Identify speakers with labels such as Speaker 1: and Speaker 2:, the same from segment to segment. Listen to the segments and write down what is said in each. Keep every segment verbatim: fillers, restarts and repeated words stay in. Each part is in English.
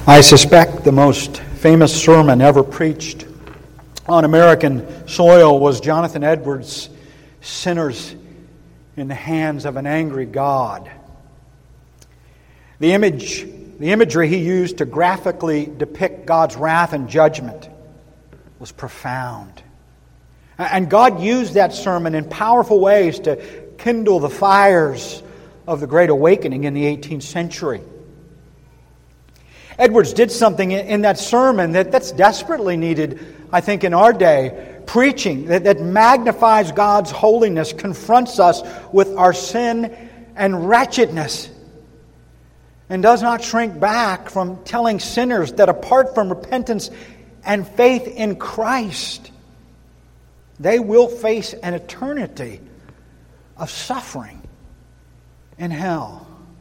Speaker 1: I suspect the most famous sermon ever preached on American soil was Jonathan Edwards' Sinners in the Hands of an Angry God. The image, the imagery he used to graphically depict God's wrath and judgment was profound. And God used that sermon in powerful ways to kindle the fires of the Great Awakening in the eighteenth century. Edwards did something in that sermon that, that's desperately needed, I think, in our day. Preaching that, that magnifies God's holiness, confronts us with our sin and wretchedness, and does not shrink back from telling sinners that apart from repentance and faith in Christ, they will face an eternity of suffering in hell.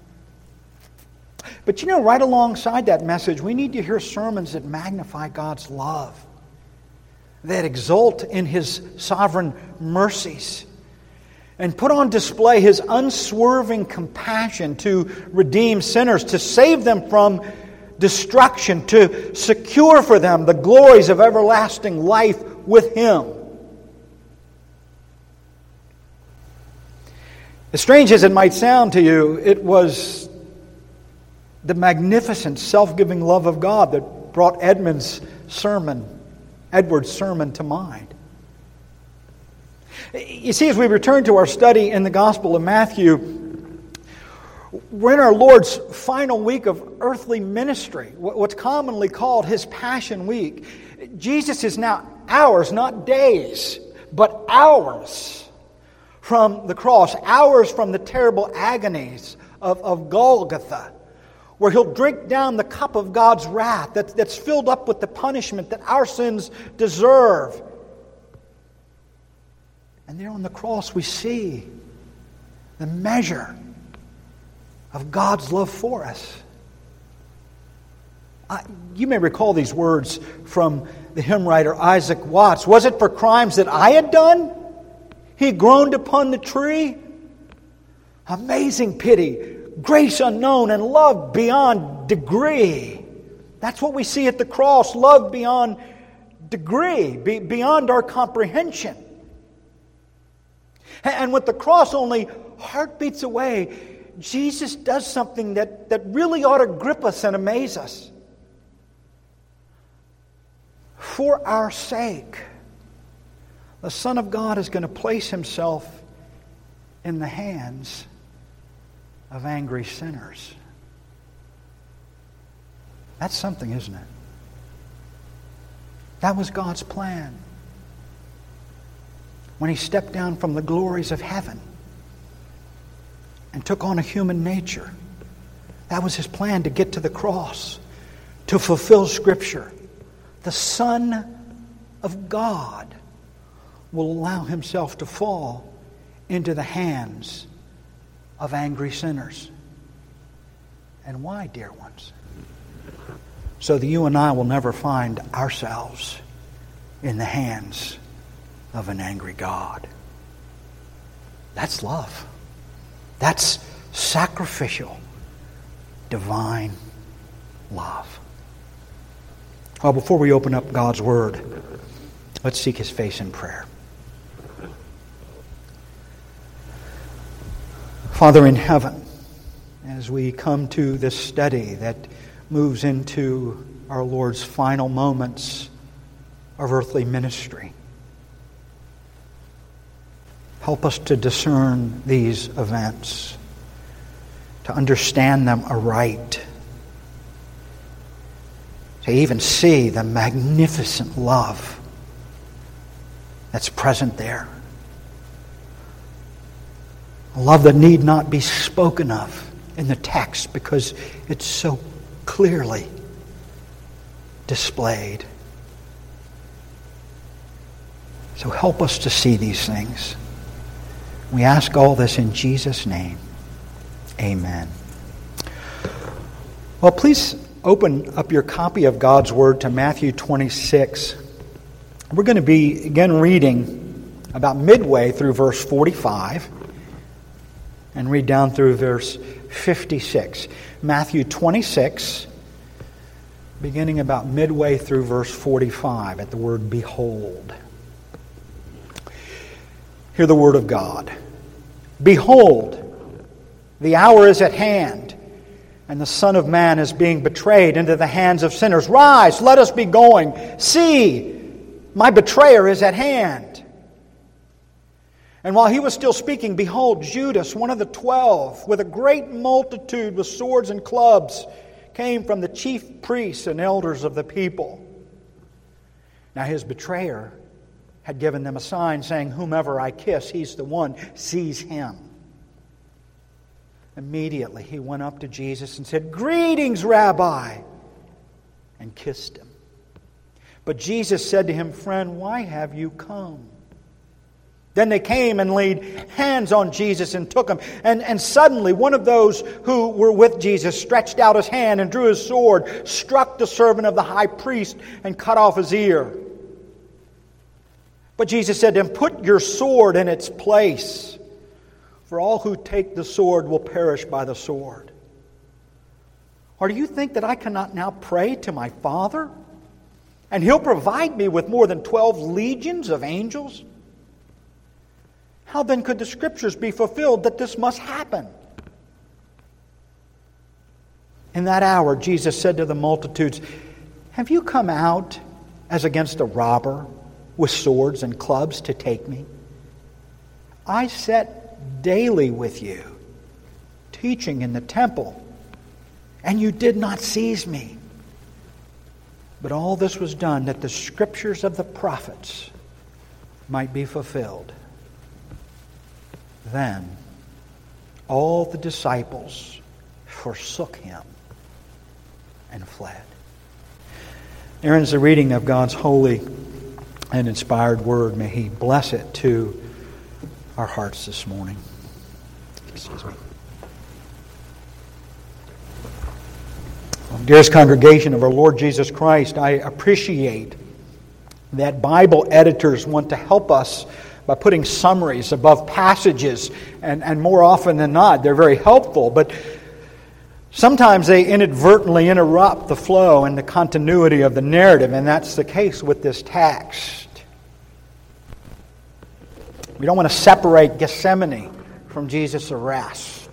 Speaker 1: But you know, right alongside that message, we need to hear sermons that magnify God's love, that exult in His sovereign mercies, and put on display His unswerving compassion to redeem sinners, to save them from destruction, to secure for them the glories of everlasting life with Him. As strange as it might sound to you, it was the magnificent self-giving love of God that brought Edmund's sermon, Edward's sermon to mind. You see, as we return to our study in the Gospel of Matthew, we're in our Lord's final week of earthly ministry, what's commonly called His Passion Week. Jesus is now hours, not days, but hours from the cross, hours from the terrible agonies of, of Golgotha, where He'll drink down the cup of God's wrath that, that's filled up with the punishment that our sins deserve. And there on the cross we see the measure of God's love for us. I, you may recall these words from the hymn writer Isaac Watts. Was it for crimes that I had done? He groaned upon the tree. Amazing pity, grace unknown, and love beyond degree. That's what we see at the cross, love beyond degree, be, beyond our comprehension. And with the cross only heartbeats away, Jesus does something that, that really ought to grip us and amaze us. For our sake, the Son of God is going to place Himself in the hands of angry sinners. That's something, isn't it? That was God's plan when He stepped down from the glories of heaven and took on a human nature. That was His plan to get to the cross, to fulfill Scripture. The Son of God will allow Himself to fall into the hands of angry sinners. And why, dear ones? So that you and I will never find ourselves in the hands of an angry God. That's love. That's sacrificial, divine love. Well, before we open up God's Word, let's seek His face in prayer. Father in heaven, as we come to this study that moves into our Lord's final moments of earthly ministry, help us to discern these events, to understand them aright, to even see the magnificent love that's present there. A love that need not be spoken of in the text because it's so clearly displayed. So help us to see these things. We ask all this in Jesus' name. Amen. Well, please open up your copy of God's Word to Matthew twenty-six. We're going to be again reading about midway through verse forty-five and read down through verse fifty-six. Matthew twenty-six, beginning about midway through verse forty-five at the word behold. Hear the word of God. Behold, the hour is at hand, and the Son of Man is being betrayed into the hands of sinners. Rise, let us be going. See, my betrayer is at hand. And while he was still speaking, behold, Judas, one of the twelve, with a great multitude with swords and clubs, came from the chief priests and elders of the people. Now his betrayer had given them a sign saying, whomever I kiss, he's the one, seize him. Immediately he went up to Jesus and said, greetings, Rabbi, and kissed him. But Jesus said to him, friend, why have you come? Then they came and laid hands on Jesus and took him. And, and suddenly one of those who were with Jesus stretched out his hand and drew his sword, struck the servant of the high priest, and cut off his ear. But Jesus said to him, put your sword in its place, for all who take the sword will perish by the sword. Or do you think that I cannot now pray to my Father, and He'll provide me with more than twelve legions of angels? How then could the Scriptures be fulfilled that this must happen? In that hour, Jesus said to the multitudes, have you come out as against a robber with swords and clubs to take me? I sat daily with you, teaching in the temple, and you did not seize me. But all this was done that the Scriptures of the prophets might be fulfilled. Then all the disciples forsook him and fled. There ends the reading of God's holy and inspired word. May He bless it to our hearts this morning. Excuse me. Dearest congregation of our Lord Jesus Christ, I appreciate that Bible editors want to help us by putting summaries above passages, and, and more often than not, they're very helpful, but sometimes they inadvertently interrupt the flow and the continuity of the narrative, and that's the case with this text. We don't want to separate Gethsemane from Jesus' arrest.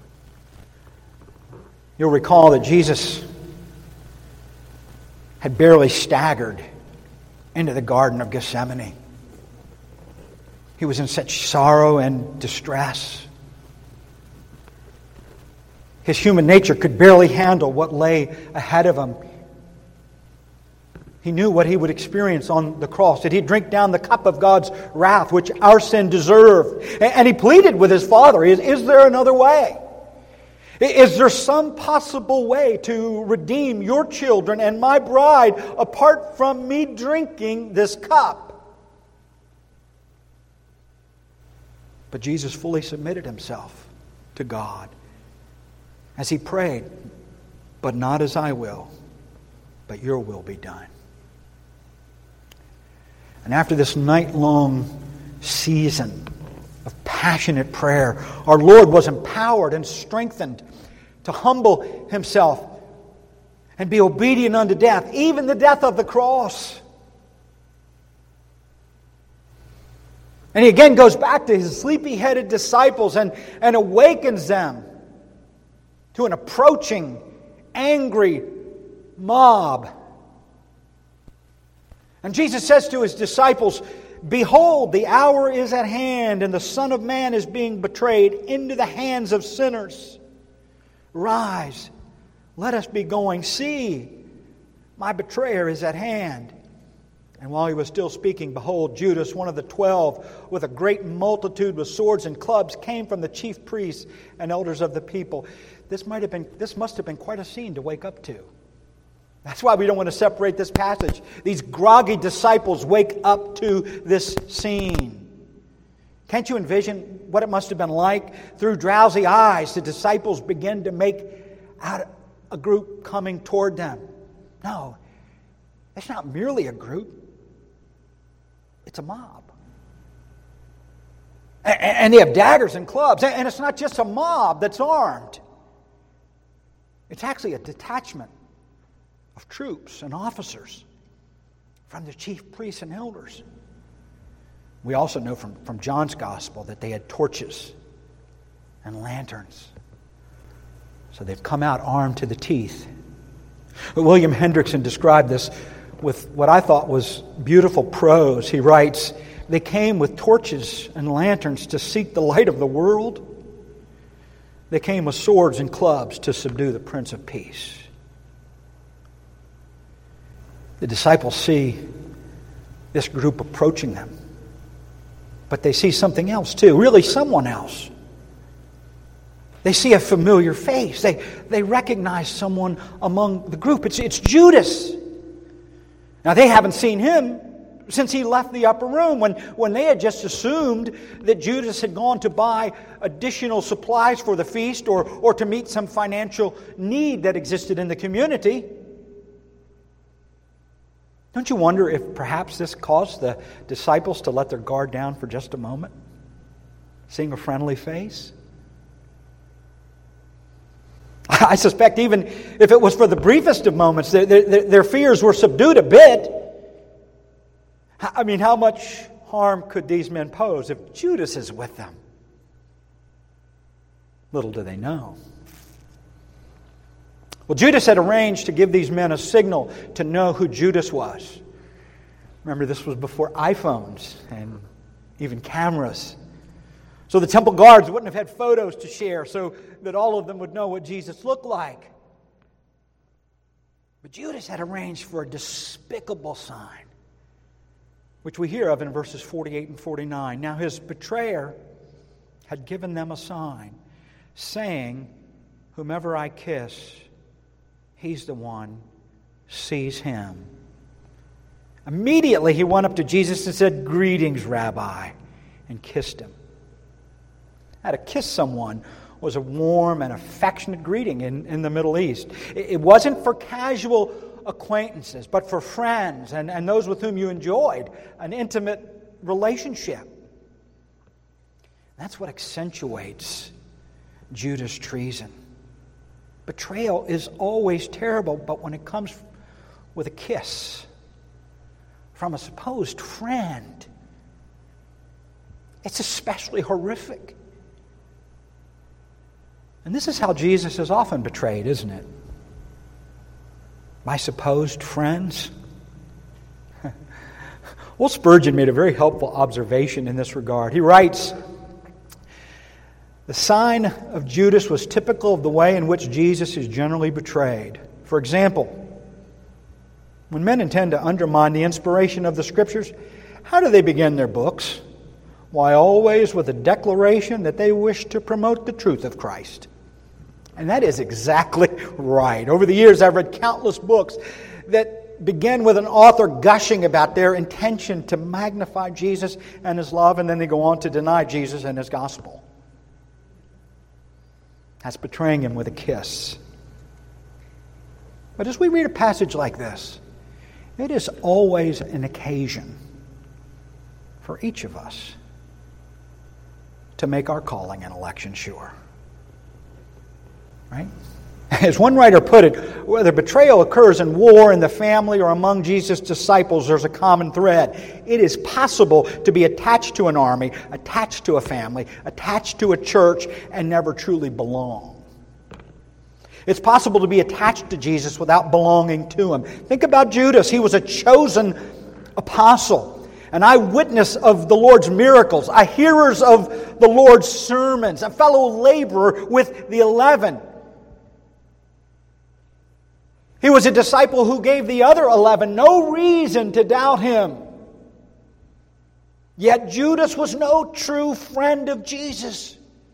Speaker 1: You'll recall that Jesus had barely staggered into the Garden of Gethsemane. He was in such sorrow and distress. His human nature could barely handle what lay ahead of him. He knew what he would experience on the cross, that he'd drink down the cup of God's wrath, which our sin deserved. And he pleaded with his Father, is, is there another way? Is there some possible way to redeem your children and my bride apart from me drinking this cup? But Jesus fully submitted himself to God as he prayed, but not as I will, but your will be done. And after this night-long season of passionate prayer, our Lord was empowered and strengthened to humble himself and be obedient unto death, even the death of the cross. And he again goes back to his sleepy-headed disciples and, and awakens them to an approaching, angry mob. And Jesus says to his disciples, behold, the hour is at hand, and the Son of Man is being betrayed into the hands of sinners. Rise, let us be going. See, my betrayer is at hand. And while he was still speaking, behold, Judas, one of the twelve, with a great multitude with swords and clubs, came from the chief priests and elders of the people. This might have been, this must have been quite a scene to wake up to. That's why we don't want to separate this passage. These groggy disciples wake up to this scene. Can't you envision what it must have been like? Through drowsy eyes, the disciples begin to make out a group coming toward them. No, it's not merely a group. It's a mob. And they have daggers and clubs. And it's not just a mob that's armed. It's actually a detachment of troops and officers, from the chief priests and elders. We also know from, from John's gospel that they had torches and lanterns. So they've come out armed to the teeth. But William Hendrickson described this with what I thought was beautiful prose. He writes, "They came with torches and lanterns to seek the light of the world. They came with swords and clubs to subdue the Prince of Peace." The disciples see this group approaching them. But they see something else too, really someone else. They see a familiar face. They, they recognize someone among the group. It's, it's Judas. Now, they haven't seen him since he left the upper room, when, when they had just assumed that Judas had gone to buy additional supplies for the feast or, or to meet some financial need that existed in the community. Don't you wonder if perhaps this caused the disciples to let their guard down for just a moment, seeing a friendly face? I suspect even if it was for the briefest of moments, their, their, their fears were subdued a bit. I mean, how much harm could these men pose if Judas is with them? Little do they know. Well, Judas had arranged to give these men a signal to know who Judas was. Remember, this was before iPhones and even cameras. So the temple guards wouldn't have had photos to share so that all of them would know what Jesus looked like. But Judas had arranged for a despicable sign, which we hear of in verses forty-eight and forty-nine. Now his betrayer had given them a sign, saying, "Whomever I kiss, he's the one, seize him." Immediately he went up to Jesus and said, "Greetings, Rabbi," and kissed him. Now, to kiss someone was a warm and affectionate greeting in, in the Middle East. It, it wasn't for casual acquaintances, but for friends and, and those with whom you enjoyed an intimate relationship. That's what accentuates Judas' treason. Betrayal is always terrible, but when it comes with a kiss from a supposed friend, it's especially horrific. And this is how Jesus is often betrayed, isn't it? By supposed friends. Well, Spurgeon made a very helpful observation in this regard. He writes, "The sign of Judas was typical of the way in which Jesus is generally betrayed. For example, when men intend to undermine the inspiration of the Scriptures, how do they begin their books? Why, always with a declaration that they wish to promote the truth of Christ." And that is exactly right. Over the years, I've read countless books that begin with an author gushing about their intention to magnify Jesus and His love, and then they go on to deny Jesus and His gospel. That's betraying Him with a kiss. But as we read a passage like this, it is always an occasion for each of us to make our calling and election sure. Right? As one writer put it, whether betrayal occurs in war, in the family, or among Jesus' disciples, there's a common thread. It is possible to be attached to an army, attached to a family, attached to a church, and never truly belong. It's possible to be attached to Jesus without belonging to Him. Think about Judas. He was a chosen apostle, an eyewitness of the Lord's miracles, a hearer of the Lord's sermons, a fellow laborer with the eleven. He was a disciple who gave the other eleven no reason to doubt Him. Yet Judas was no true friend of Jesus.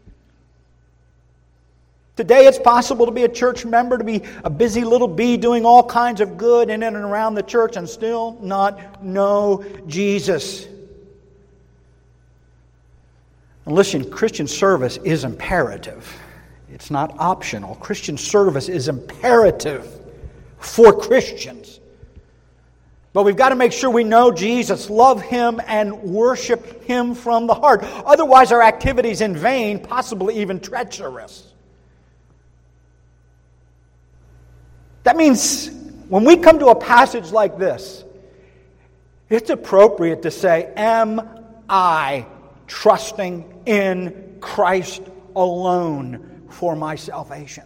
Speaker 1: Today it's possible to be a church member, to be a busy little bee doing all kinds of good in and around the church and still not know Jesus. And listen, Christian service is imperative. It's not optional. Christian service is imperative for Christians. But we've got to make sure we know Jesus, love Him, and worship Him from the heart. Otherwise, our activity is in vain, possibly even treacherous. That means when we come to a passage like this, it's appropriate to say, am I trusting in Christ alone for my salvation?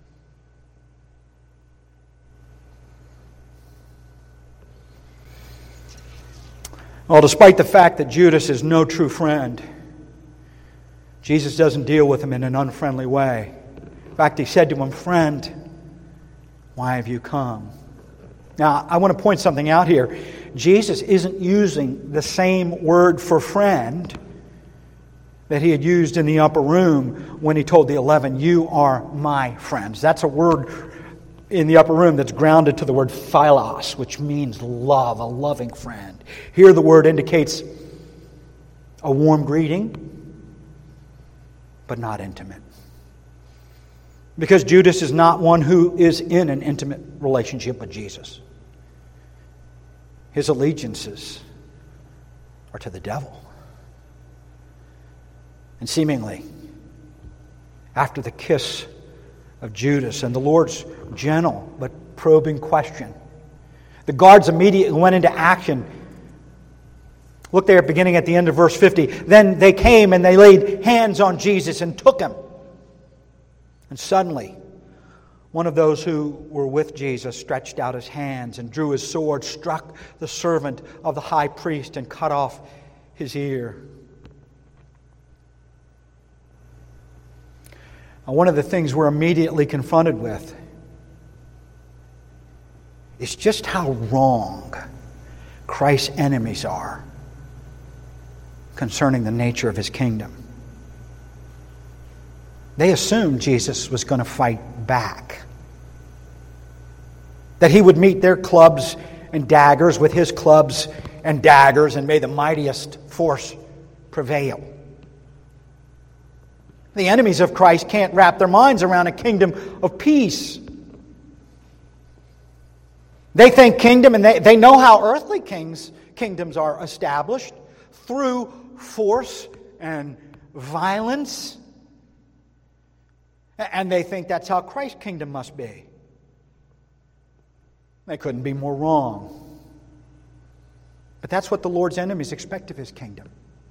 Speaker 1: Well, despite the fact that Judas is no true friend, Jesus doesn't deal with him in an unfriendly way. In fact, he said to him, "Friend, why have you come?" Now, I want to point something out here. Jesus isn't using the same word for friend that he had used in the upper room when he told the eleven, "You are my friends." That's a word in the upper room that's grounded to the word philos, which means love, a loving friend. Here the word indicates a warm greeting, but not intimate. Because Judas is not one who is in an intimate relationship with Jesus. His allegiances are to the devil. And seemingly, after the kiss of Judas and the Lord's gentle but probing question, the guards immediately went into action. Look there, beginning at the end of verse fifty. Then they came and they laid hands on Jesus and took him. And suddenly, one of those who were with Jesus stretched out his hands and drew his sword, struck the servant of the high priest, and cut off his ear. Now, one of the things we're immediately confronted with is just how wrong Christ's enemies are concerning the nature of his kingdom. They assumed Jesus was going to fight back. That he would meet their clubs and daggers with his clubs and daggers, and may the mightiest force prevail. The enemies of Christ can't wrap their minds around a kingdom of peace. They think kingdom, and they, they know how earthly kings kingdoms are established through force and violence. And they think that's how Christ's kingdom must be. They couldn't be more wrong. But that's what the Lord's enemies expect of his kingdom.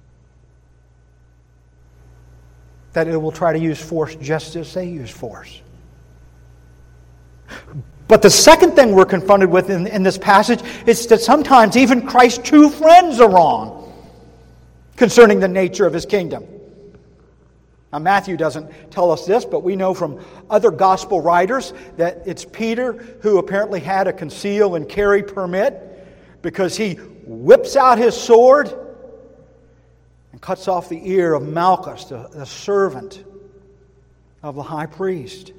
Speaker 1: That it will try to use force just as they use force. But the second thing we're confronted with in, in this passage is that sometimes even Christ's true friends are wrong concerning the nature of his kingdom. Now, Matthew doesn't tell us this, but we know from other gospel writers that it's Peter who apparently had a conceal and carry permit, because he whips out his sword and cuts off the ear of Malchus, the, the servant of the high priest.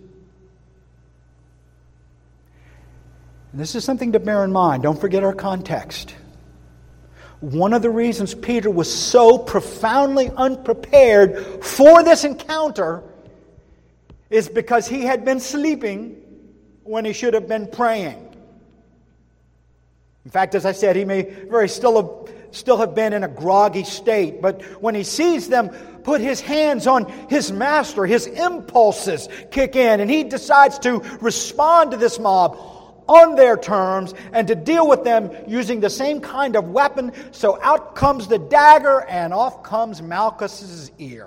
Speaker 1: And this is something to bear in mind. Don't forget our context. One of the reasons Peter was so profoundly unprepared for this encounter is because he had been sleeping when he should have been praying. In fact, as I said, he may very still have, still have been in a groggy state, but when he sees them put his hands on his master, his impulses kick in, and he decides to respond to this mob on their terms and to deal with them using the same kind of weapon. So out comes the dagger and off comes Malchus's ear.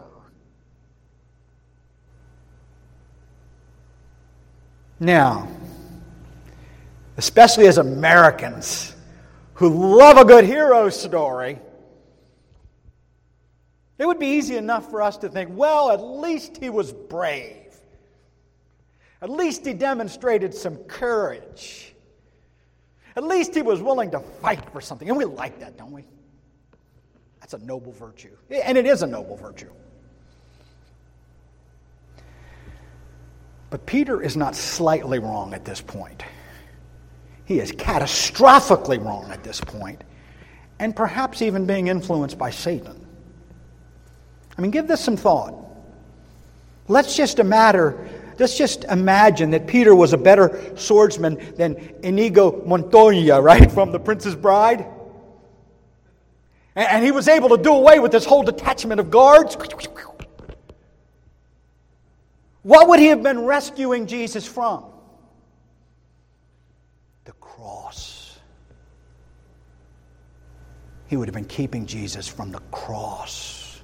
Speaker 1: Now, especially as Americans who love a good hero story, it would be easy enough for us to think, well, at least he was brave. At least he demonstrated some courage. At least he was willing to fight for something. And we like that, don't we? That's a noble virtue. And it is a noble virtue. But Peter is not slightly wrong at this point. He is catastrophically wrong at this point, and perhaps even being influenced by Satan. I mean, give this some thought. Let's just imagine, let's just imagine that Peter was a better swordsman than Inigo Montoya, right, from The Princess Bride. And he was able to do away with this whole detachment of guards. What would he have been rescuing Jesus from? the cross. He would have been keeping Jesus from the cross.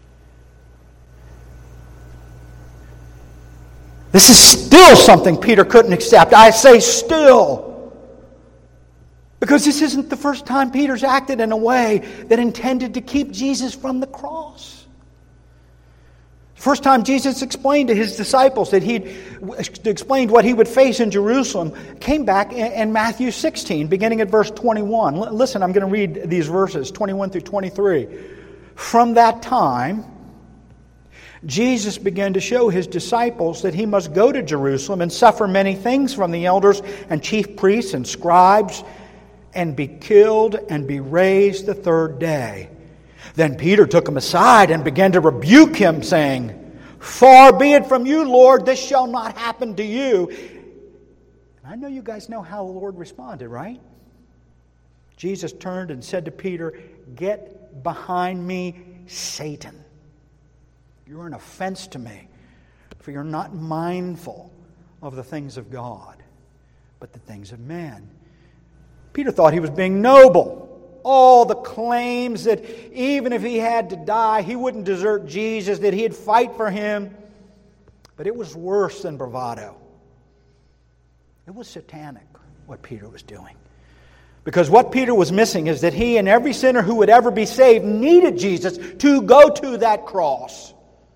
Speaker 1: This is still something Peter couldn't accept. I say still. Because this isn't the first time Peter's acted in a way that intended to keep Jesus from the cross. First time Jesus explained to his disciples that he'd explained what he would face in Jerusalem came back in Matthew sixteen, beginning at verse twenty-one. Listen, I'm going to read these verses, twenty-one through twenty-three. From that time, Jesus began to show his disciples that he must go to Jerusalem and suffer many things from the elders and chief priests and scribes, and be killed and be raised the third day. Then Peter took him aside and began to rebuke him, saying, Far be it from you, Lord, this shall not happen to you. And I know you guys know how the Lord responded, right? Jesus turned and said to Peter, Get behind me, Satan. You're an offense to me, for you're not mindful of the things of God, but the things of man. Peter thought he was being noble. All the claims that even if he had to die, he wouldn't desert Jesus, that he'd fight for him. But it was worse than bravado. It was satanic, what Peter was doing. Because what Peter was missing is that he and every sinner who would ever be saved needed Jesus to go to that cross.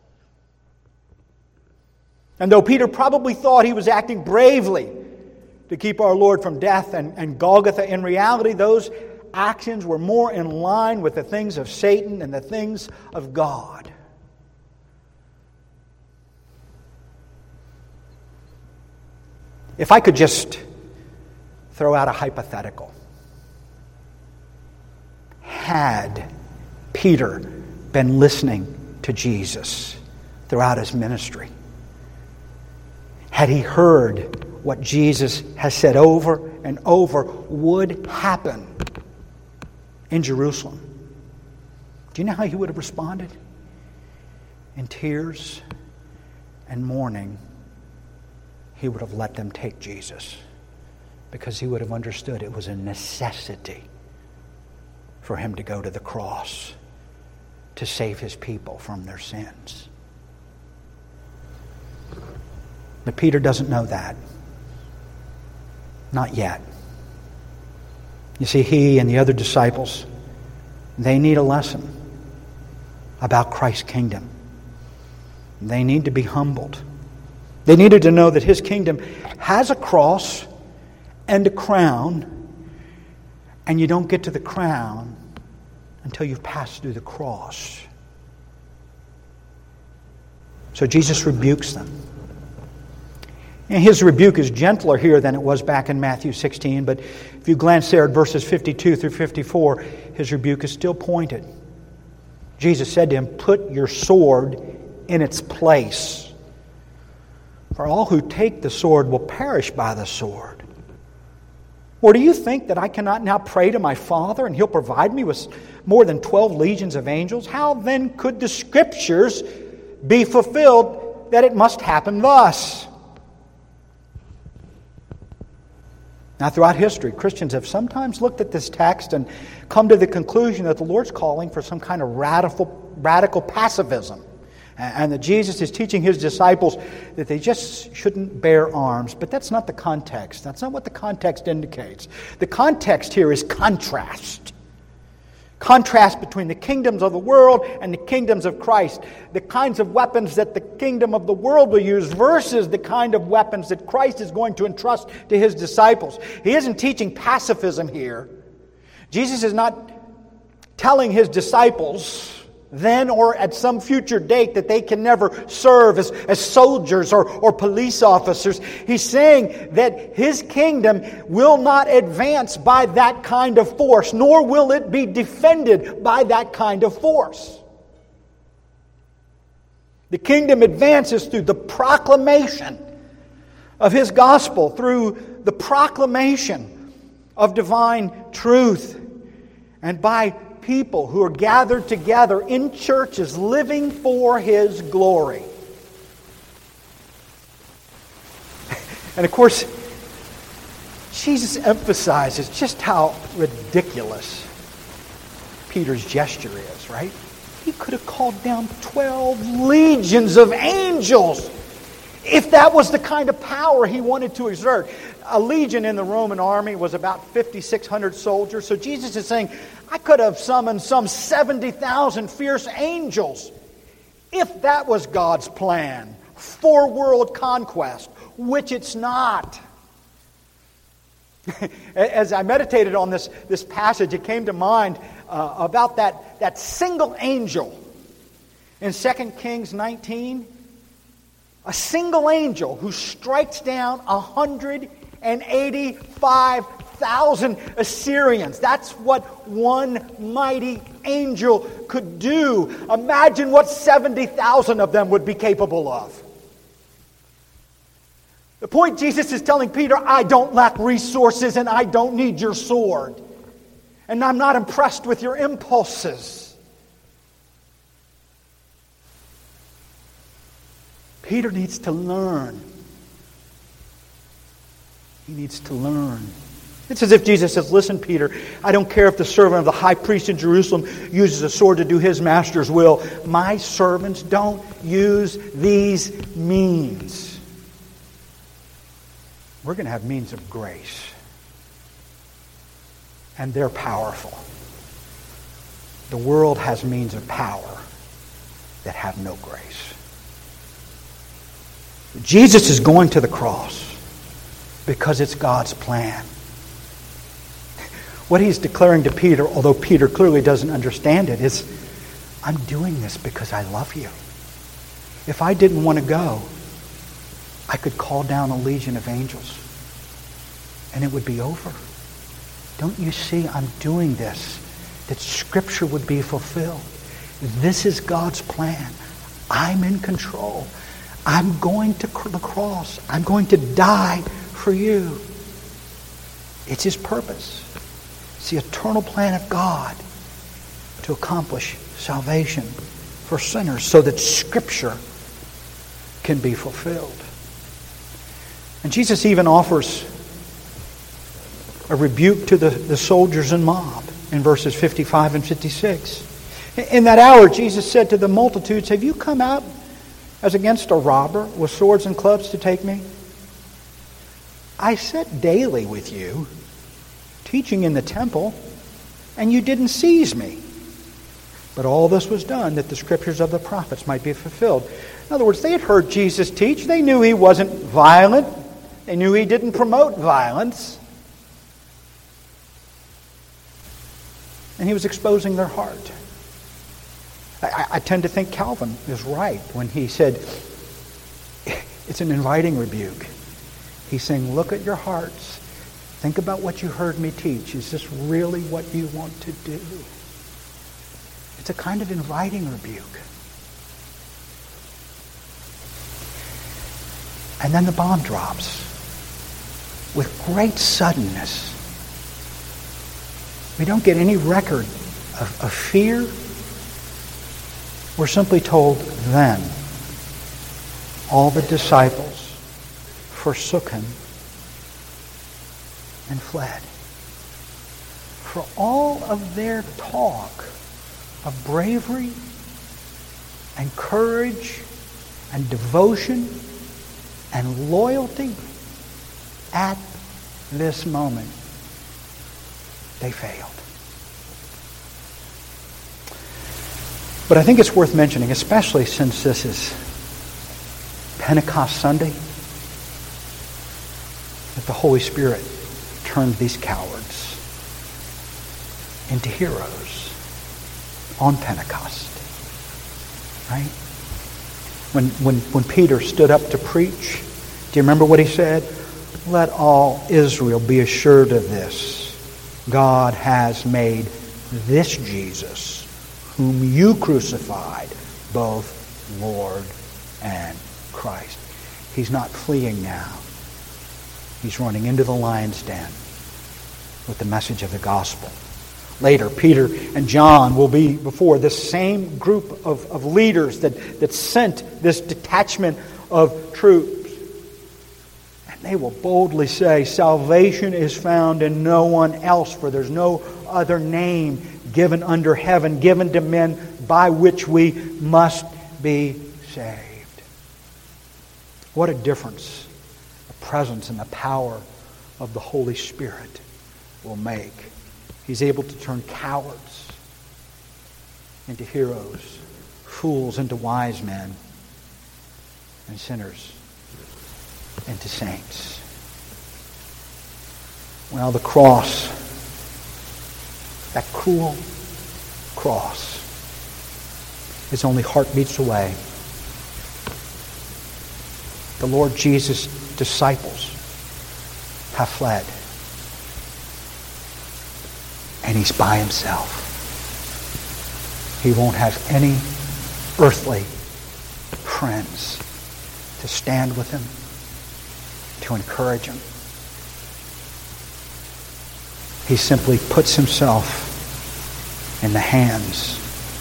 Speaker 1: And though Peter probably thought he was acting bravely to keep our Lord from death and, and Golgotha, in reality, those actions were more in line with the things of Satan and the things of God. If I could just throw out a hypothetical. Had Peter been listening to Jesus throughout his ministry, had he heard what Jesus has said over and over would happen in Jerusalem, do you know how he would have responded? In tears and mourning, he would have let them take Jesus, because he would have understood it was a necessity for him to go to the cross to save his people from their sins. But Peter doesn't know that. Not yet. You see, he and the other disciples, they need a lesson about Christ's kingdom. They need to be humbled. They needed to know that his kingdom has a cross and a crown, and you don't get to the crown until you've passed through the cross. So Jesus rebukes them. And his rebuke is gentler here than it was back in Matthew sixteen, but if you glance there at verses fifty-two through fifty-four, his rebuke is still pointed. Jesus said to him, Put your sword in its place, for all who take the sword will perish by the sword. Or do you think that I cannot now pray to my Father, and He'll provide me with more than twelve legions of angels? How then could the Scriptures be fulfilled that it must happen thus? Now, throughout history, Christians have sometimes looked at this text and come to the conclusion that the Lord's calling for some kind of radical, radical pacifism, and that Jesus is teaching His disciples that they just shouldn't bear arms. But that's not the context. That's not what the context indicates. The context here is contrast. Contrast between the kingdoms of the world and the kingdoms of Christ. The kinds of weapons that the kingdom of the world will use versus the kind of weapons that Christ is going to entrust to His disciples. He isn't teaching pacifism here. Jesus is not telling His disciples then or at some future date that they can never serve as, as soldiers or, or police officers. He's saying that His kingdom will not advance by that kind of force, nor will it be defended by that kind of force. The kingdom advances through the proclamation of His gospel, through the proclamation of divine truth, and by people who are gathered together in churches living for His glory. And of course, Jesus emphasizes just how ridiculous Peter's gesture is, right? He could have called down twelve legions of angels if that was the kind of power he wanted to exert. A legion in the Roman army was about fifty-six hundred soldiers. So Jesus is saying, I could have summoned some seventy thousand fierce angels if that was God's plan for world conquest, which it's not. As I meditated on this, this passage, it came to mind uh, about that, that single angel in Second Kings nineteen. A single angel who strikes down one hundred eighty-five thousand Assyrians. That's what one mighty angel could do. Imagine what seventy thousand of them would be capable of. The point Jesus is telling Peter, I don't lack resources and I don't need your sword. And I'm not impressed with your impulses. Peter needs to learn. He needs to learn. It's as if Jesus says, listen, Peter, I don't care if the servant of the high priest in Jerusalem uses a sword to do his master's will. My servants don't use these means. We're going to have means of grace. And they're powerful. The world has means of power that have no grace. Jesus is going to the cross because it's God's plan. What he's declaring to Peter, although Peter clearly doesn't understand it, is, I'm doing this because I love you. If I didn't want to go, I could call down a legion of angels and it would be over. Don't you see I'm doing this that Scripture would be fulfilled? This is God's plan. I'm in control. I'm going to the cross. I'm going to die for you. It's His purpose. It's the eternal plan of God to accomplish salvation for sinners so that Scripture can be fulfilled. And Jesus even offers a rebuke to the, the soldiers and mob in verses fifty-five and fifty-six. In that hour, Jesus said to the multitudes, have you come out as against a robber with swords and clubs to take me? I sat daily with you, teaching in the temple, and you didn't seize me. But all this was done that the scriptures of the prophets might be fulfilled. In other words, they had heard Jesus teach. They knew he wasn't violent. They knew he didn't promote violence. And he was exposing their heart. I, I tend to think Calvin is right when he said, it's an inviting rebuke. He's saying, look at your hearts. Think about what you heard me teach. Is this really what you want to do? It's a kind of inviting rebuke. And then the bomb drops with great suddenness. We don't get any record of, of fear. We're simply told, then all the disciples forsook him and fled. For all of their talk of bravery and courage and devotion and loyalty, at this moment, they failed. But I think it's worth mentioning, especially since this is Pentecost Sunday, that the Holy Spirit turned these cowards into heroes on Pentecost. Right? When, when, when Peter stood up to preach, do you remember what he said? Let all Israel be assured of this. God has made this Jesus, whom you crucified, both Lord and Christ. He's not fleeing now. He's running into the lion's den with the message of the gospel. Later, Peter and John will be before this same group of, of leaders that, that sent this detachment of troops. And they will boldly say, salvation is found in no one else, for there's no other name given under heaven, given to men by which we must be saved. What a difference the presence and the power of the Holy Spirit will make. He's able to turn cowards into heroes, fools into wise men, and sinners into saints. Well, the cross, that cruel cross, is only heartbeats away. The Lord Jesus' disciples have fled. And He's by Himself. He won't have any earthly friends to stand with Him, to encourage Him. He simply puts Himself in the hands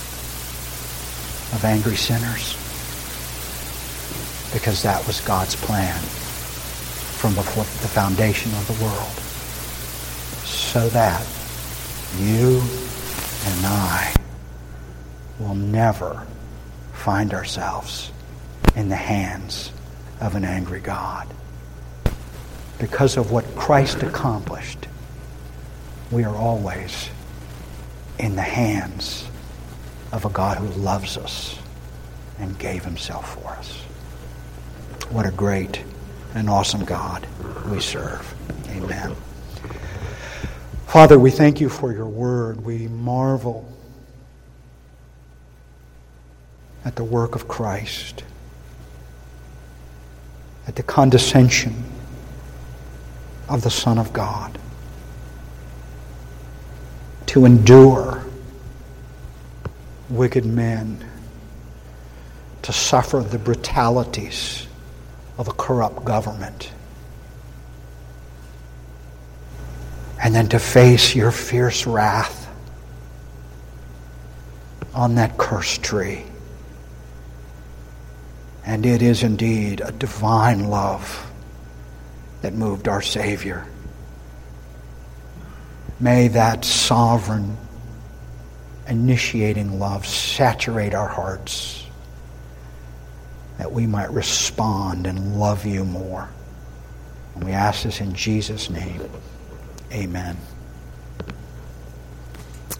Speaker 1: of angry sinners, because that was God's plan from before the foundation of the world, so that you and I will never find ourselves in the hands of an angry God. Because of what Christ accomplished, we are always in the hands of a God who loves us and gave Himself for us. What a great and awesome God we serve. Amen. Father, we thank You for Your word. We marvel at the work of Christ, at the condescension of the Son of God to endure wicked men, to suffer the brutalities of a corrupt government, and then to face Your fierce wrath on that cursed tree. And it is indeed a divine love that moved our Savior. May that sovereign, initiating love saturate our hearts, that we might respond and love You more. And we ask this in Jesus' name. Amen.